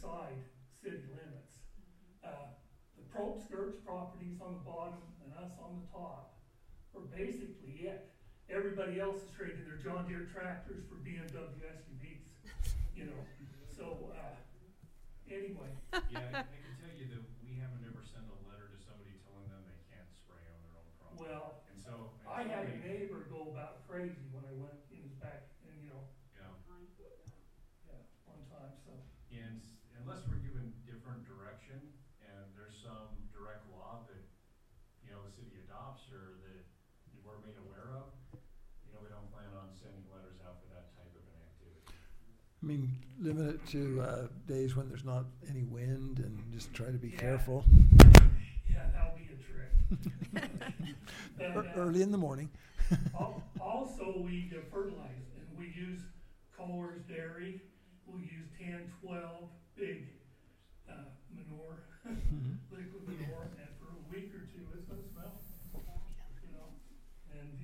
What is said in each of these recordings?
outside city limits. The Skirts properties on the bottom and us on the top are basically it. Everybody else is trading their John Deere tractors for BMW SUVs, you know. So anyway. Yeah, I can tell you that we haven't ever sent a letter to somebody telling them they can't spray on their own property. Well, and so I had a neighbor go about crazy when I went in his back, and you know. Yeah. Yeah, one time. So. And unless we're given different direction, and there's some direct law that the city adopts or that we're made aware of, we don't plan on sending letters out for that type of an activity. I mean, limit it to days when there's not any wind and just try to be careful. Yeah, that'll be a trick. But, early in the morning. Also, we fertilize, and we use Kohler's Dairy. We use 10-12 big manure, liquid manure, and for a week or two, it's gonna smell. And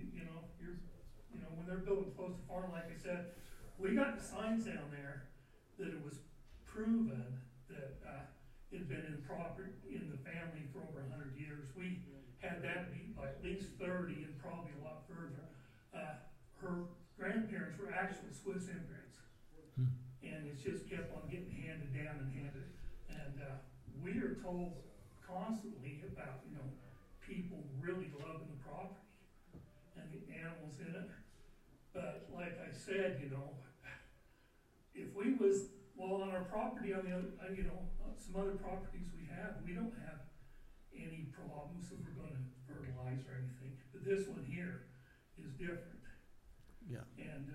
when they're building close to farm, like I said, we got the signs down there that it was proven that it had been in the family for over 100 years. We had that beat by at least 30 and probably a lot further. Her grandparents were actual Swiss immigrants, and it's just kept on getting handed down and handed. And we are told constantly about people really loving the property and the animals in it. But like I said, if we was on our property on the other, some other properties we don't have any problems if we're going to fertilize or anything. But this one here is different. Yeah. And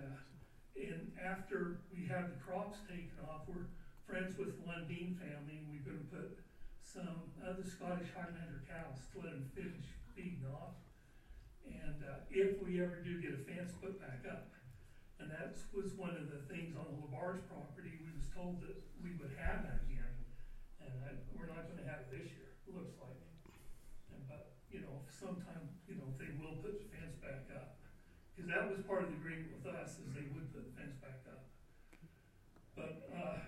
after we have the crops taken off, we're friends with the Lundeen family, and we're going to put some other Scottish Highlander cows to let them finish feeding off. And if we ever do get a fence put back up, and that was one of the things on the LaBarge property, we was told that we would have that again, and we're not going to have it this year, it looks like. But sometime they will put the fence back up, because that was part of the agreement with us, is they would put the fence back up. But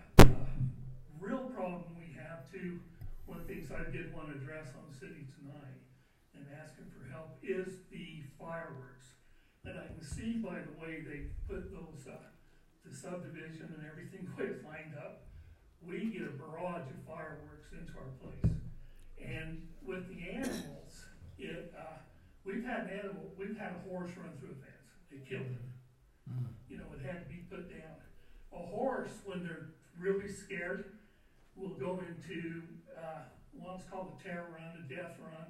real problem we have too, one of the things I did want to address on the city tonight and asking for help is the fireworks. And I can see by the way they put those, the subdivision and everything, the way it's lined up, we get a barrage of fireworks into our place. And with the animals, we've had a horse run through a fence. They killed it. It had to be put down. A horse, when they're really scared, will go into what's called a terror run, a death run.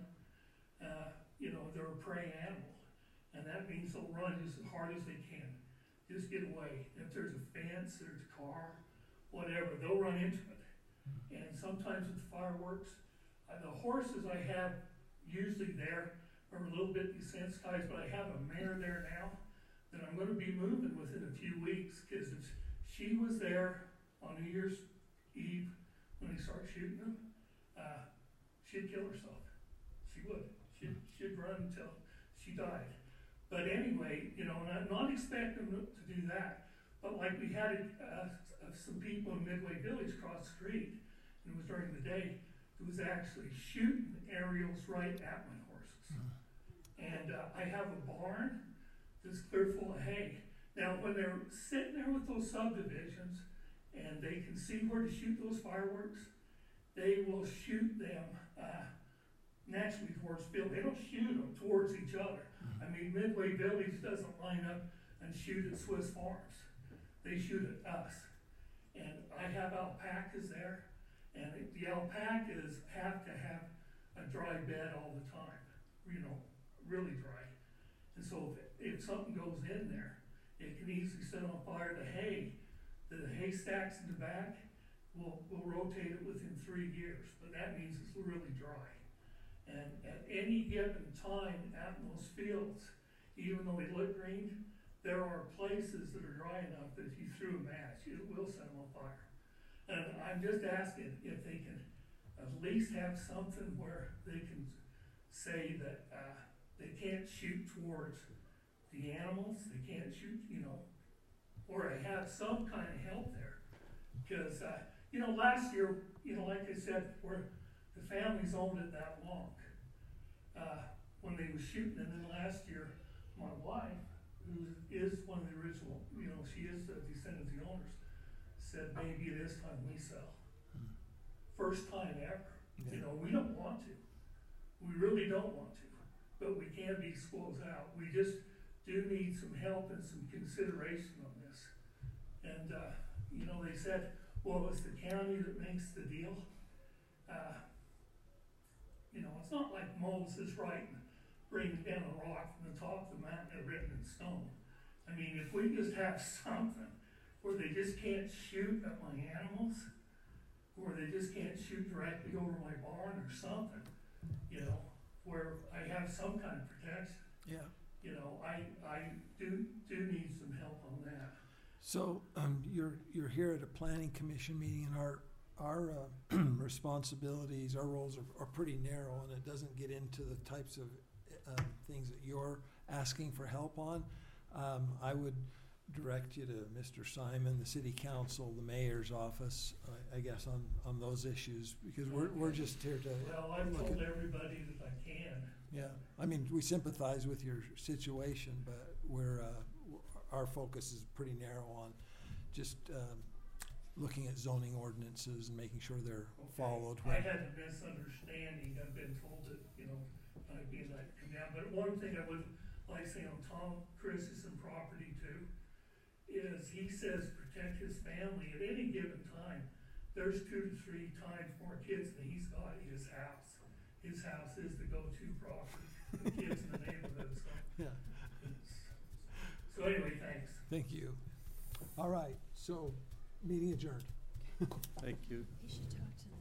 They're a prey animal, and that means they'll run just as hard as they can, just get away. If there's a fence, there's a car, whatever, they'll run into it. And sometimes with fireworks, the horses I have usually there are a little bit desensitized, but I have a mare there now that I'm going to be moving within a few weeks, because if she was there on New Year's Eve when they start shooting them, she'd kill herself. She would. She'd run until she died. But anyway, and I'm not expecting them to do that. But like we had some people in Midway Village across the street, and it was during the day, it was actually shooting aerials right at my horses. And I have a barn that's clear full of hay. Now, when they're sitting there with those subdivisions, and they can see where to shoot those fireworks, they will shoot them naturally towards the field. They don't shoot them towards each other. I mean, Midway Village doesn't line up and shoot at Swiss Farms. They shoot at us. And I have alpacas there, and the alpacas have to have a dry bed all the time, really dry. And so if something goes in there, it can easily set on fire the hay. The hay stacks in the back, we'll rotate it within 3 years, but that means it's really dry. And at any given time out in those fields, even though they look green, there are places that are dry enough that if you threw a match, it will set them on fire. And I'm just asking if they can at least have something where they can say that they can't shoot towards the animals, they can't shoot, or have some kind of help there. Because you know, last year, you know, like I said, where the families owned it that long, when they was shooting, and then last year, my wife, who is one of the original, you know, she is the descendant of the owners, said, maybe it is time we sell. First time ever. You know, we don't want to. We really don't want to, but we can't be squoze out. We just do need some help and some consideration on this. And, you know, they said, well, it's the county that makes the deal. You know, it's not like Moses writing, bringing down a rock from the top of the mountain and written in stone. I mean, if we just have something where they just can't shoot at my animals, or they just can't shoot directly over my barn or something, you know, where I have some kind of protection. Yeah. You know, I do need some help on that. So, you're here at a planning commission meeting, and our responsibilities, our roles are pretty narrow, and it doesn't get into the types of things that you're asking for help on. I would direct you to Mr. Simon, the city council, the mayor's office, I guess, on those issues, because we're just here to Well, I've look told at. everybody that I can. Yeah, I mean, we sympathize with your situation, but our focus is pretty narrow on just looking at zoning ordinances and making sure they're followed. I had a misunderstanding. I've been told that, you know, I'd be like, come down. But one thing I would like to say on Tom Christensen property too, is he says protect his family at any given time. There's 2 to 3 times more kids than he's got at his house. His house is the go-to property for the kids in the neighborhood, so. Yeah, So anyway, thanks. thank you. All right, so, meeting adjourned. Thank you. You should talk to